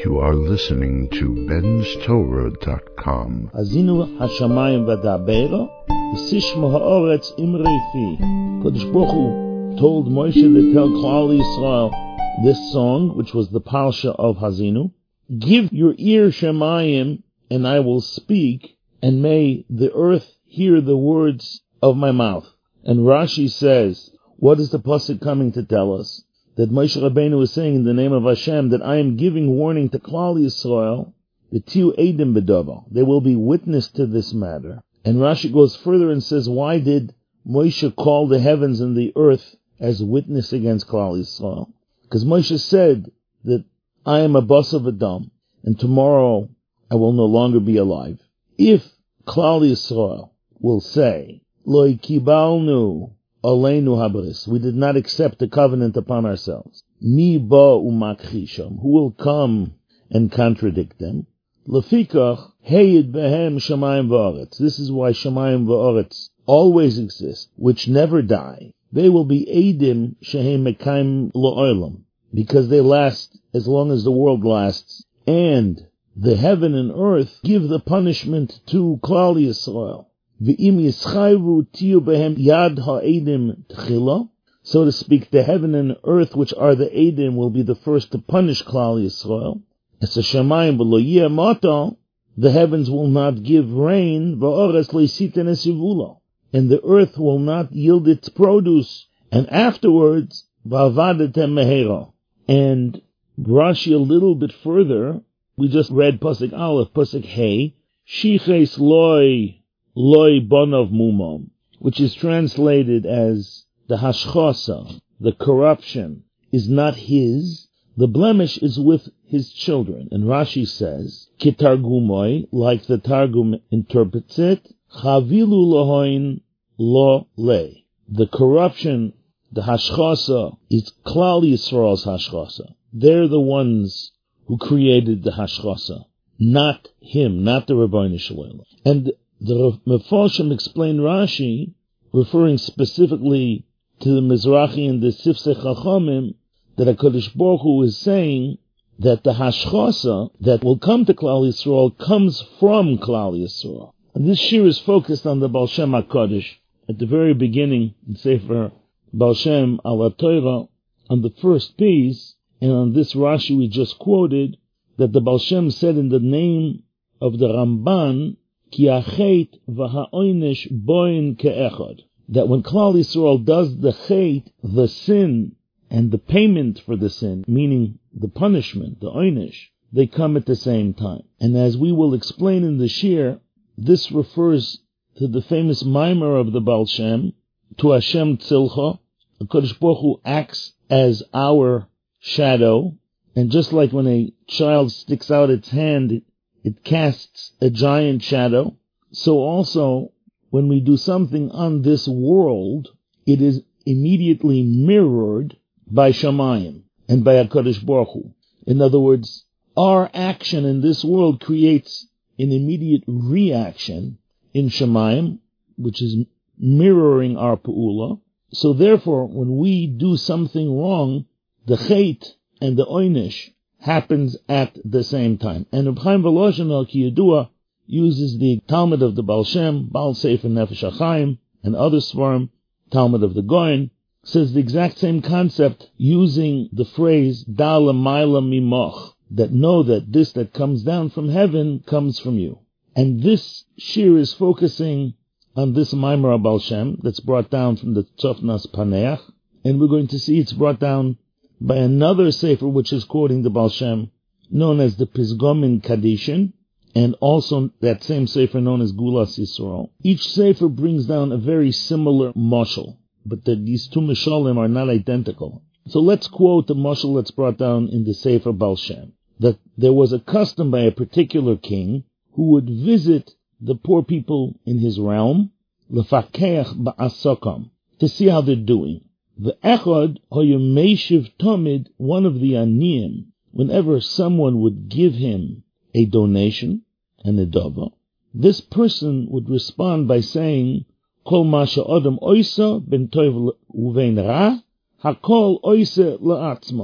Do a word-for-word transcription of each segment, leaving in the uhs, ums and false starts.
You are listening to Ben's Torah dot com. Azinu hashamayim v'da'beiro, v'sishma ha'oretz imrei fi. Kodesh Baruch Hu told Moshe to tell Klal Yisrael this song, which was the Parsha of Hazinu. Give your ear, Shemayim, and I will speak, and may the earth hear the words of my mouth. And Rashi says, what is the pasuk coming to tell us? That Moshe Rabbeinu is saying in the name of Hashem that I am giving warning to Klal Yisrael, the Tiu Eidim B'Dover. They will be witness to this matter. And Rashi goes further and says, why did Moshe call the heavens and the earth as witness against Klal Yisrael? Because Moshe said that I am a bas of Adam, and tomorrow I will no longer be alive. If Klal Yisrael will say, Loi kibalnu Aleinu habris, we did not accept the covenant upon ourselves. Mi ba umakchisham, who will come and contradict them? Lefikach heyid behem shamayim va'aretz. This is why shamayim va'aretz always exist, which never die. They will be eidim shehem mekayim la'olam, because they last as long as the world lasts. And the heaven and earth give the punishment to Klal Yisrael. V'im yischayvu tiyu behem yad ha'edim tchila, so to speak, the heaven and earth, which are the edim, will be the first to punish Klal Yisrael. As a shamayim v'lo yeh mata, the heavens will not give rain, v'oretz lo yisiten esivula, and the earth will not yield its produce. And afterwards, v'avadetem mehera. And Rashi a little bit further, we just read pasuk Aleph, pasuk Hey, shiches loy Loi bonov mumam, which is translated as the hashchasa, the corruption, is not his, the blemish is with his children. And Rashi says, kitargumoi, like the Targum interprets it, chavilu lohoin lo le. The corruption, the hashchasa, is Klal Yisrael's hashchasa. They're the ones who created the hashchasa, not him, not the Rebbeinu Shalom. And the Mefarshim explained Rashi, referring specifically to the Mizrahi and the Sifsei Chachamim, that HaKadosh Baruch Hu is saying that the hashchasa that will come to Klal Yisrael comes from Klal Yisrael. And this shir is focused on the Baal Shem HaKadosh at the very beginning in Sefer Baal Shem Al HaTorah, on the first piece, and on this Rashi we just quoted, that the Baal Shem said in the name of the Ramban, Ki achet v'ha'oinish boin ke'echad, that when Klal Yisrael does the chet, the sin, and the payment for the sin, meaning the punishment, the oinish, they come at the same time. And as we will explain in the shir, this refers to the famous mimer of the Baal Shem, to Hashem Tzilcha. HaKadosh Baruch Hu acts as our shadow, and just like when a child sticks out its hand, it casts a giant shadow. So also, when we do something on this world, it is immediately mirrored by Shamayim and by HaKadosh Baruch Hu. In other words, our action in this world creates an immediate reaction in Shamayim, which is mirroring our Pa'ula. So therefore, when we do something wrong, the Chet and the Oynish happens at the same time. And Reb Chaim Volozhin al Kiyadua uses the Talmud of the Baal Shem, Baal Sefer Nefesh HaChaim, and other Svarim, Talmud of the Goyen, says the exact same concept using the phrase Da L'mayla Mimoch, that know that this that comes down from heaven comes from you. And this shir is focusing on this Maimar Baal Shem that's brought down from the Tzofnas Paneach, and we're going to see it's brought down by another sefer which is quoting the Baal Shem, known as the Pizgomin Kadishin, and also that same sefer known as Gulas Yisrael. Each sefer brings down a very similar mashal, but the, these two mashalim are not identical. So let's quote the mashal that's brought down in the sefer Baal Shem, that there was a custom by a particular king who would visit the poor people in his realm, lefakeach ba'asakam, to see how they're doing. The echad hoyemeshiv tomid, one of the aniyim, whenever someone would give him a donation, an edava, this person would respond by saying, Kol ma she'adam oisa ben tov uvein ra, hakol oisa la'atzmai.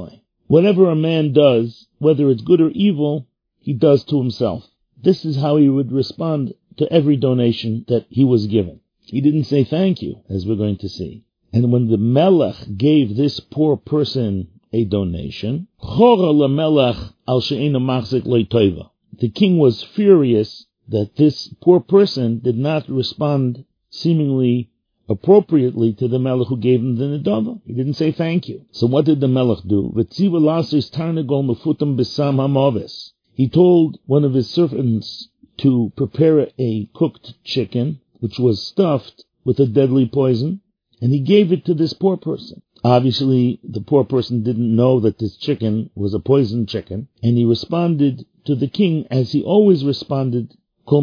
whatever a man does, whether it's good or evil, he does to himself. This is how he would respond to every donation that he was given. He didn't say thank you, as we're going to see. And when the Melech gave this poor person a donation, the king was furious that this poor person did not respond seemingly appropriately to the Melech who gave him the Nedava. He didn't say thank you. So what did the Melech do? He told one of his servants to prepare a cooked chicken, which was stuffed with a deadly poison, and he gave it to this poor person. Obviously, the poor person didn't know that this chicken was a poisoned chicken, and he responded to the king as he always responded,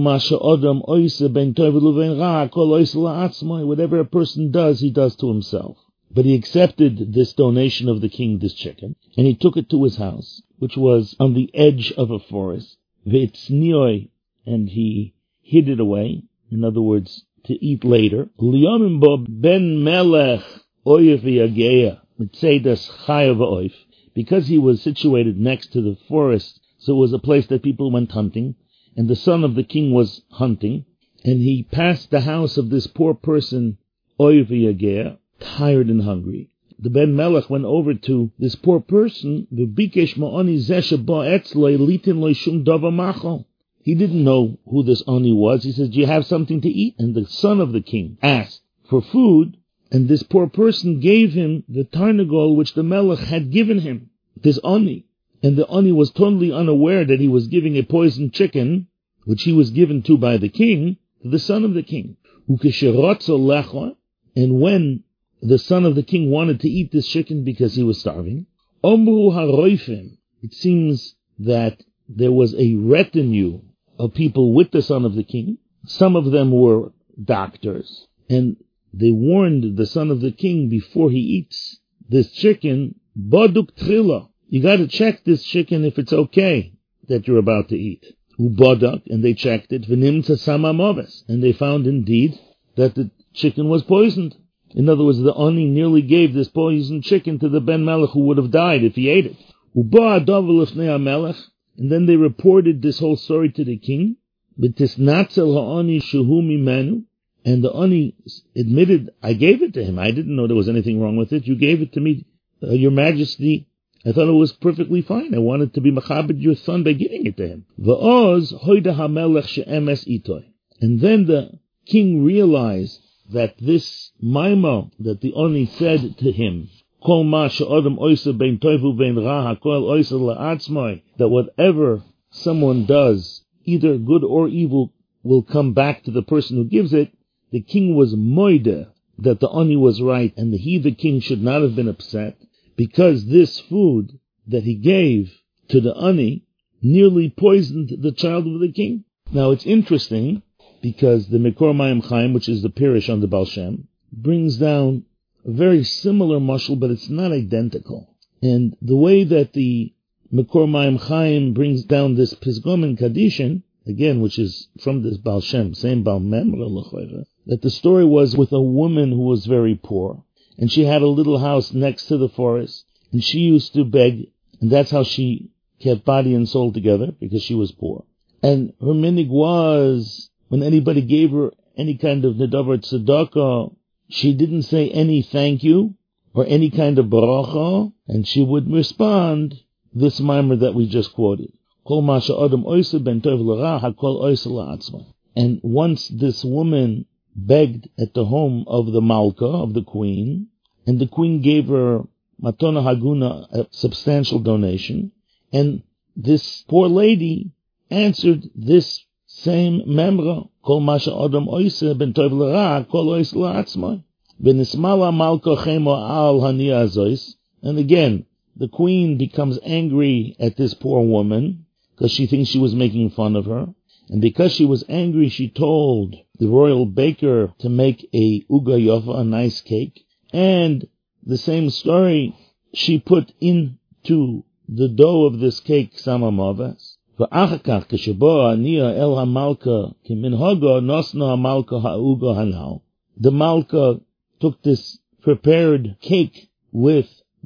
whatever a person does, he does to himself. But he accepted this donation of the king, this chicken, and he took it to his house, which was on the edge of a forest, and he hid it away, in other words, to eat later. Because he was situated next to the forest, so it was a place that people went hunting, and the son of the king was hunting, and he passed the house of this poor person, tired and hungry. The Ben Melech went over to this poor person. He didn't know who this Oni was. He says, do you have something to eat? And the son of the king asked for food, and this poor person gave him the Tarnagol which the Melech had given him, this Oni. And the Oni was totally unaware that he was giving a poisoned chicken, which he was given to by the king, to the son of the king. And when the son of the king wanted to eat this chicken because he was starving, it seems that there was a retinue of people with the son of the king. Some of them were doctors, and they warned the son of the king before he eats this chicken, Baduk Trilla, you got to check this chicken if it's okay that you're about to eat. Ubadak, and they checked it, V'nimtza Samamoves, and they found indeed that the chicken was poisoned. In other words, the Oni nearly gave this poisoned chicken to the Ben Melech, who would have died if he ate it. Uba Adav Lifnei Melech, and then they reported this whole story to the king. B'tisnatzel ha'oni shuhu mimenu, and the Oni admitted, I gave it to him. I didn't know there was anything wrong with it. You gave it to me, uh, Your Majesty. I thought it was perfectly fine. I wanted to be machabed your son by giving it to him. V'oz hoida hamelech she'emes itoy. And then the king realized that this maimo that the Oni said to him, Kol ma she'odam oisa bein toivu bein ra hakol oisa la'atzmai, that whatever someone does, either good or evil, will come back to the person who gives it. The king was moide that the Oni was right, and the, he, the king, should not have been upset, because this food that he gave to the Ani nearly poisoned the child of the king. Now it's interesting, because the Mekor Mayim Chaim, which is the Pirish on the Baal Shem, brings down a very similar mashal, but it's not identical. And the way that the Mekor Mayim Chaim brings down this Pizgom and Kadishin, again, which is from this Baal Shem, same Baal Memra L'choira, that the story was with a woman who was very poor, and she had a little house next to the forest, and she used to beg, and that's how she kept body and soul together, because she was poor. And her minig was, when anybody gave her any kind of nedavar tzedakah, she didn't say any thank you, or any kind of baracha, and she would respond this mimer that we just quoted. And once this woman begged at the home of the Malka, of the queen, and the queen gave her Matona Haguna, a substantial donation, and this poor lady answered this same memra, Kol Masha Adam Oise ben Tov L'Ra, Kol Oise L'Atzmai, V'nismala Malka Chemo Al Hania Azois. And again, the queen becomes angry at this poor woman, because she thinks she was making fun of her. And because she was angry, she told the royal baker to make a uga yofa, a nice cake. And the same story, she put into the dough of this cake samamavas. The Malka took this prepared cake with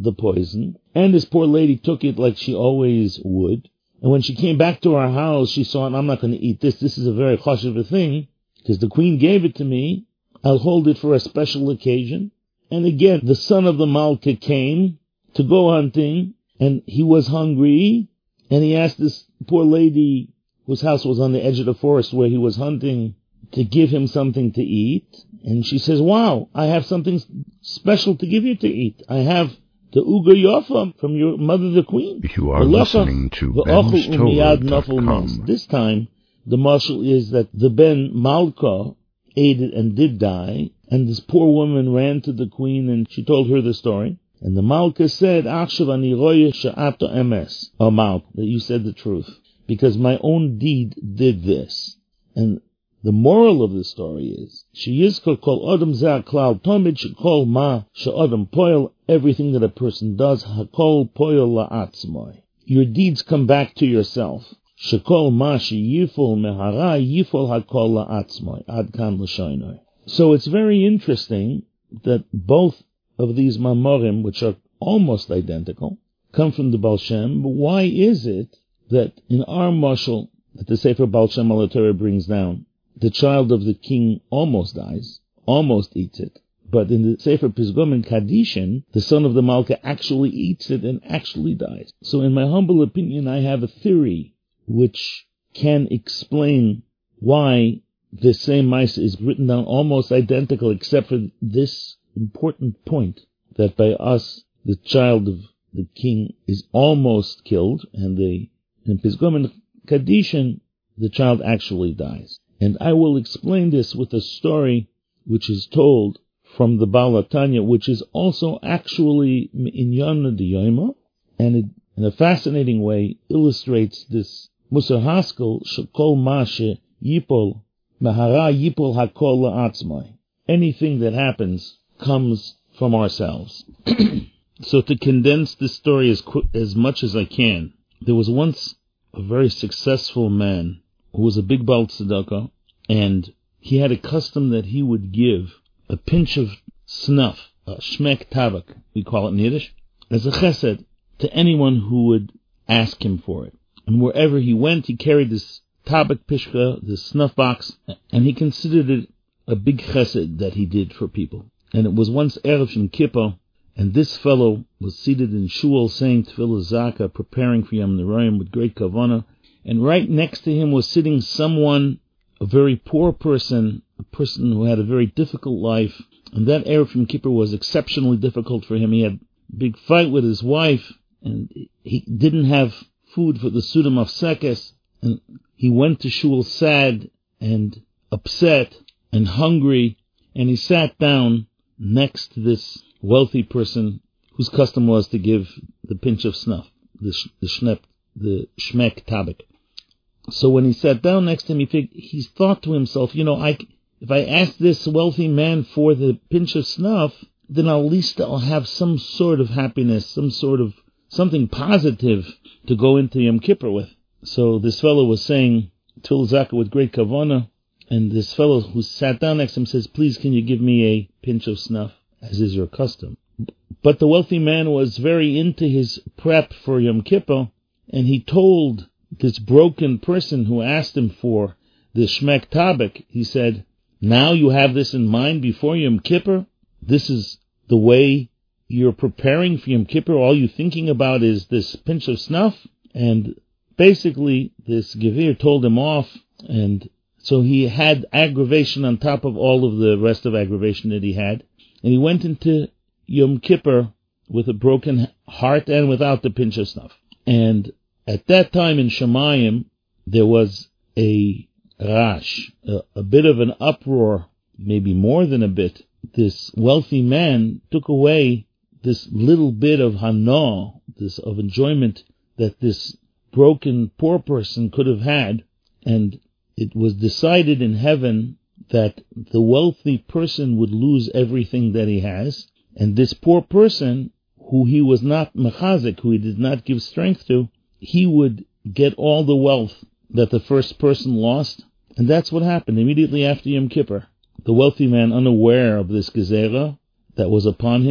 the poison, and this poor lady took it like she always would. And when she came back to our house, she saw, I'm not going to eat this. This is a very chashuv thing, because the queen gave it to me. I'll hold it for a special occasion. And again, the son of the Malka came to go hunting, and he was hungry, and he asked this poor lady, whose house was on the edge of the forest where he was hunting, to give him something to eat. And she says, wow, I have something special to give you to eat. I have the Uga Yofa from your mother, the queen. You are listening to Ben's Torah dot com. This time, the marshal is that the Ben Malka ate it and did die, and this poor woman ran to the queen and she told her the story. And the Malka said, Achshav ani roye she'ato emes, or Malka, that you said the truth, because my own deed did this. And the moral of the story is, Sheyizkor kol adam zeh klal tomid shekol ma she'adam poel, everything that a person does, hakol poel la'atzmoi. Your deeds come back to yourself. Shekol ma sheyifol mehara yifol hakol la'atzmoi. Ad kan l'shoinoi. So it's very interesting that both of these mamorim, which are almost identical, come from the Baal Shem. But why is it that in our mashal, that the Sefer Baal Shem al Torah brings down, the child of the king almost dies, almost eats it, but in the Sefer Pizgom and Kadishin, the son of the Malka actually eats it and actually dies. So in my humble opinion, I have a theory which can explain why the same mice is written down almost identical, except for this important point, that by us, the child of the king is almost killed, and the in Pizgom and Kadishin, the child actually dies. And I will explain this with a story which is told from the Baal HaTanya, which is also actually in Yana de Yoima, and it, in a fascinating way, illustrates this Musar Haskell, Shekol Mashe Yipol, Mahara Yipol Hakol La'atzmai. Anything that happens comes from ourselves. So to condense this story as, qu- as much as I can, there was once a very successful man who was a big Baal Tzedakah, and he had a custom that he would give a pinch of snuff, a shmek tabak, we call it in Yiddish, as a chesed to anyone who would ask him for it. And wherever he went, he carried this tabak pishka, this snuff box, and he considered it a big chesed that he did for people. And it was once Erev Shem Kippur, and this fellow was seated in shul saying Tefillah Zaka, preparing for Yom Neroyim with great kavanah, and right next to him was sitting someone, a very poor person, a person who had a very difficult life, and that Erev Shem Kippur was exceptionally difficult for him. He had a big fight with his wife, and he didn't have food for the Sudam of Sekes, and he went to shul sad and upset and hungry, and he sat down next to this wealthy person whose custom was to give the pinch of snuff, the, sh- the shnep, the shmek tabak. So when he sat down next to him, he, figured, he thought to himself, you know, I, if I ask this wealthy man for the pinch of snuff, then at least I'll have some sort of happiness, some sort of something positive to go into Yom Kippur with. So this fellow was saying Tefillah Zaka with great kavanah, and this fellow who sat down next to him says, please can you give me a pinch of snuff, as is your custom. But the wealthy man was very into his prep for Yom Kippur, and he told this broken person who asked him for the shmek tabak, he said, now you have this in mind before Yom Kippur? This is the way you're preparing for Yom Kippur? All you're thinking about is this pinch of snuff? And basically, this Gevir told him off, and so he had aggravation on top of all of the rest of aggravation that he had. And he went into Yom Kippur with a broken heart and without the pinch of snuff. And at that time in Shemayim, there was a rash, a, a bit of an uproar, maybe more than a bit. This wealthy man took away this little bit of hana, this of enjoyment that this broken poor person could have had, and it was decided in heaven that the wealthy person would lose everything that he has, and this poor person, who he was not mechazik, who he did not give strength to, he would get all the wealth that the first person lost. And that's what happened immediately after Yom Kippur. The wealthy man, unaware of this gezerah that was upon him,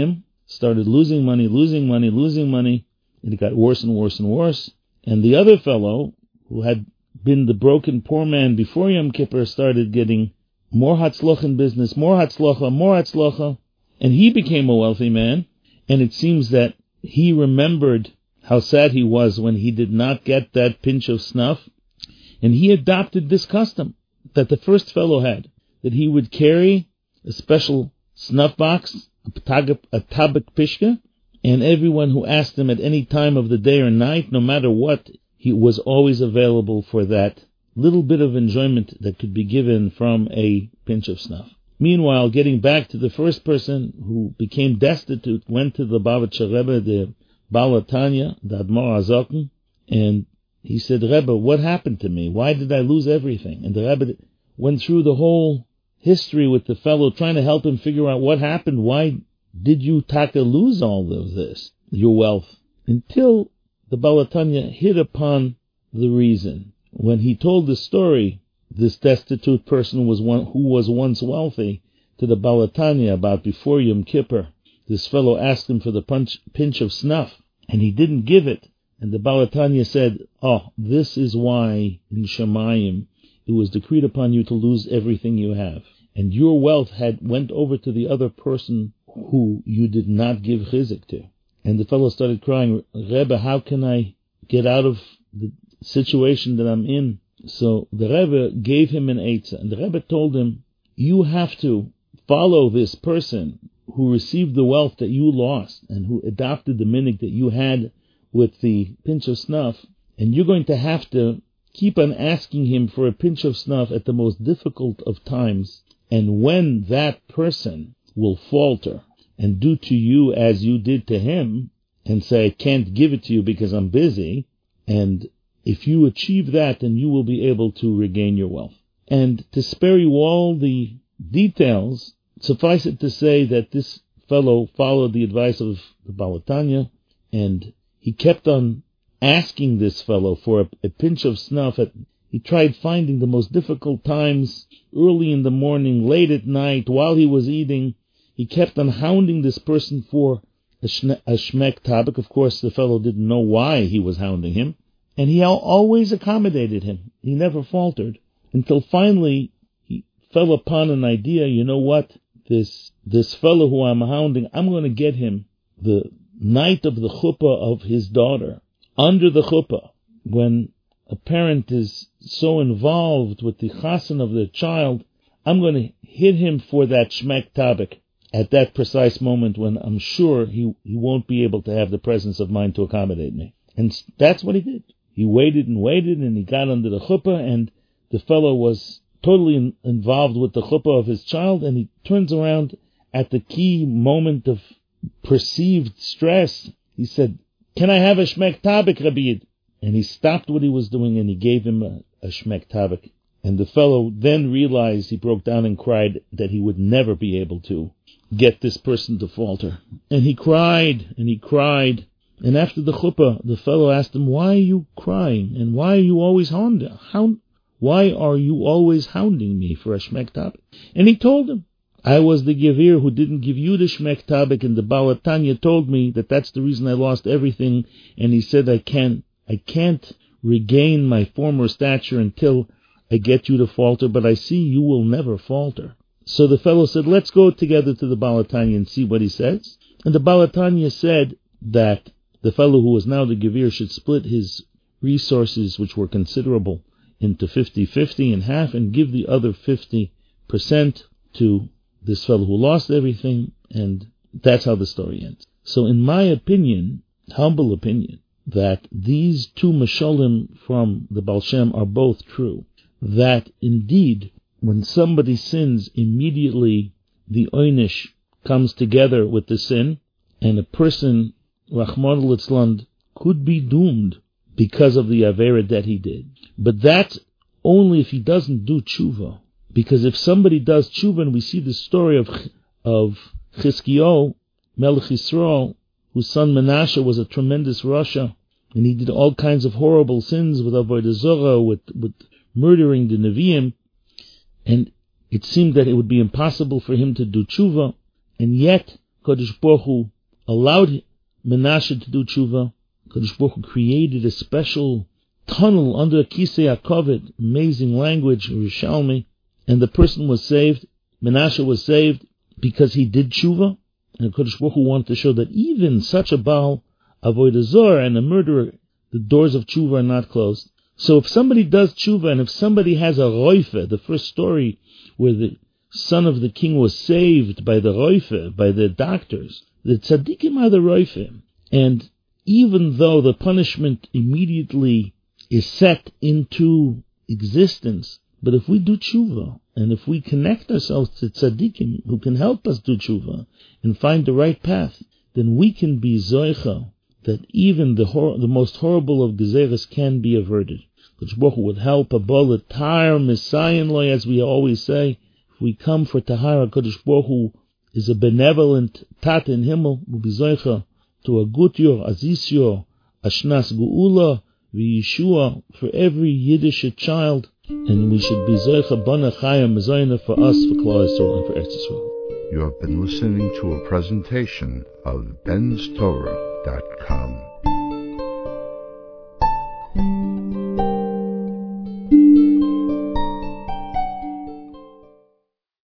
started losing money, losing money, losing money, and it got worse and worse and worse. And the other fellow, who had been the broken poor man before Yom Kippur, started getting more hatzlocha in business, more hatzlocha, more hatzlocha, and he became a wealthy man. And it seems that he remembered how sad he was when he did not get that pinch of snuff, and he adopted this custom that the first fellow had, that he would carry a special snuff box, a tabak pishka, and everyone who asked him at any time of the day or night, no matter what, he was always available for that little bit of enjoyment that could be given from a pinch of snuff. Meanwhile, getting back to the first person who became destitute, went to the Babetcher Rebbe, the Baal Tanya, the Admor Azoken, and he said, Rebbe, what happened to me? Why did I lose everything? And the Rebbe went through the whole history with the fellow, trying to help him figure out what happened. Why did you, Taka, lose all of this, your wealth? Until the Baal Tanya hit upon the reason. When he told the story, this destitute person was one who was once wealthy, to the Baal Tanya about before Yom Kippur. This fellow asked him for the punch, pinch of snuff, and he didn't give it. And the Baal Tanya said, oh, this is why in Shemayim it was decreed upon you to lose everything you have. And your wealth had went over to the other person who you did not give chizik to. And the fellow started crying, Rebbe, how can I get out of the situation that I'm in? So the Rebbe gave him an eitzah, and the Rebbe told him, you have to follow this person who received the wealth that you lost and who adopted the minhag that you had with the pinch of snuff, and you're going to have to keep on asking him for a pinch of snuff at the most difficult of times. And when that person will falter and do to you as you did to him and say, I can't give it to you because I'm busy, and if you achieve that, then you will be able to regain your wealth. And to spare you all the details, suffice it to say that this fellow followed the advice of the Baal Tanya, and he kept on asking this fellow for a, a pinch of snuff. At, he tried finding the most difficult times, early in the morning, late at night, while he was eating. He kept on hounding this person for a, shne, a shmek tabak. Of course, the fellow didn't know why he was hounding him. And he always accommodated him. He never faltered. Until finally, he fell upon an idea, you know what? This this fellow who I'm hounding, I'm going to get him the night of the chuppah of his daughter. Under the chuppah, when a parent is so involved with the chasen of their child, I'm going to hit him for that shmek tabak at that precise moment when I'm sure he, he won't be able to have the presence of mind to accommodate me. And that's what he did. He waited and waited, and he got under the chuppah, and the fellow was totally in, involved with the chuppah of his child, and he turns around at the key moment of perceived stress. He said, can I have a shmek tabak, Rabbi Yid? And he stopped what he was doing, and he gave him a, a shmek tabak. And the fellow then realized, he broke down and cried that he would never be able to get this person to falter. And he cried, and he cried. And after the chuppah, the fellow asked him, why are you crying? And why are you always hounding? How, why are you always hounding me for a shmek tabak? And he told him, I was the gevir who didn't give you the shmek tabak, and the Baal Tanya told me that that's the reason I lost everything. And he said, I can't, I can't regain my former stature until I get you to falter, but I see you will never falter. So the fellow said, let's go together to the Baal Tanya and see what he says. And the Baal Tanya said that the fellow who was now the gevir should split his resources, which were considerable, into fifty-fifty in half, and give the other fifty percent to this fellow who lost everything, and that's how the story ends. So in my opinion, humble opinion, that these two mashalim from the Baal Shem are both true. That indeed, when somebody sins, immediately the oynish comes together with the sin, and a person, Rahman al-Itzland, could be doomed because of the avera that he did. But that's only if he doesn't do tshuva. Because if somebody does tshuva, and we see the story of of Chizkiyahu, Melech Yisrael, whose son Menashe was a tremendous rasha, and he did all kinds of horrible sins with avodah zarah, with with murdering the Nevi'im, and it seemed that it would be impossible for him to do tshuva, and yet Kodesh Baruch Hu allowed Menashe to do tshuva, Kadosh Baruch Hu created a special tunnel under Kisei HaKoved, amazing language, Yerushalmi, and the person was saved. Menashe was saved because he did tshuva, and Kadosh Baruch Hu wanted to show that even such a Baal, Avodah Zarah, and a murderer, the doors of tshuva are not closed. So if somebody does tshuva, and if somebody has a roife, the first story where the son of the king was saved by the roife, by the doctors, the tzaddikim are the roife. And even though the punishment immediately is set into existence, but if we do tshuva, and if we connect ourselves to tzaddikim who can help us do tshuva and find the right path, then we can be zoicha that even the hor- the most horrible of gezeres can be averted. Kadosh Baruch Hu would help a bullet tar messiah loy, as we always say. If we come for tahara, Kadosh Baruch Hu is a benevolent tat in Himmel, will be zoicha to a gut yor, azis yor, ashnas geula, v'yeshua for every Yiddish child, and we should be zoicha bana chayim mezayna for us, for Klal Yisrael, and for Eretz Yisrael. You have been listening to a presentation of bens torah dot com.